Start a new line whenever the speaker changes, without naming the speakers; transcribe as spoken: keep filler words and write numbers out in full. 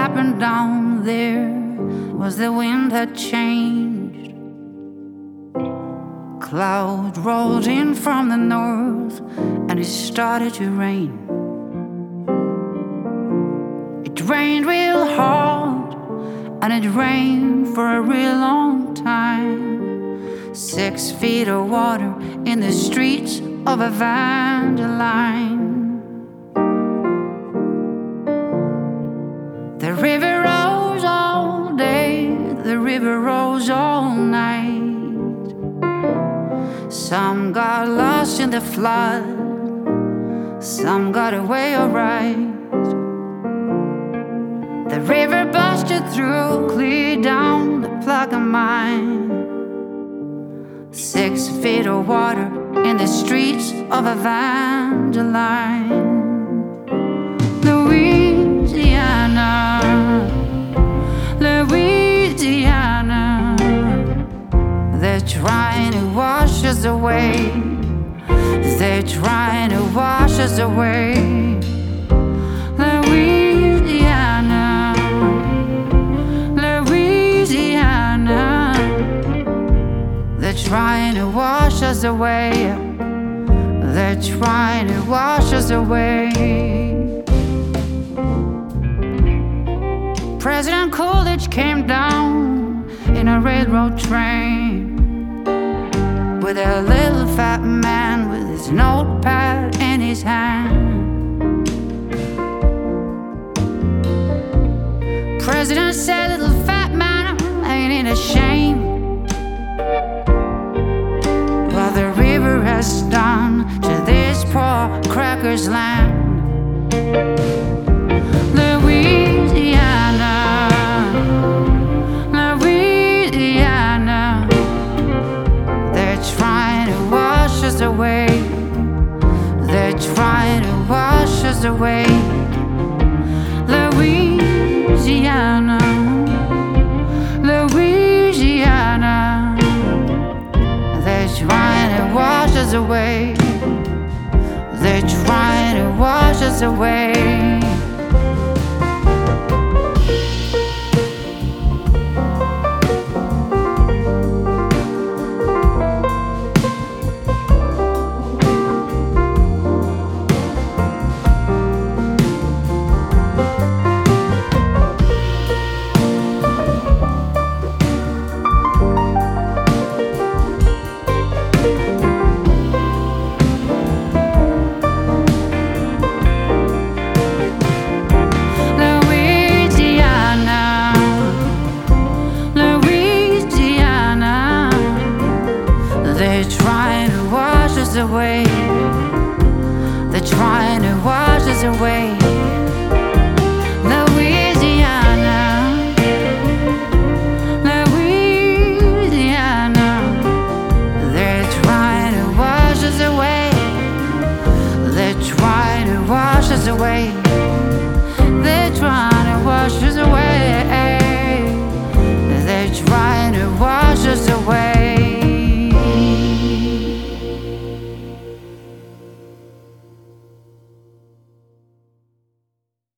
happened down there was the wind had changed. Cloud rolled in from the north and it started to rain. It rained real hard and it rained for a real long time. Six feet of water in the streets of Evangeline. The river rose all day, the river rose all night. Some got lost in the flood, some got away alright. The river busted through, clear down the Plaquemine. Six feet of water in the streets of Evangeline. Louisiana, Louisiana, they're trying to wash us away. They're trying to wash us away. Louisiana, Louisiana, they're trying to wash us away. They're trying to wash us away. President Coolidge came down in a railroad train with a little fat man with his notepad in his hand. President said, "Little fat man, ain't it a shame what the river has done to this poor cracker's land?"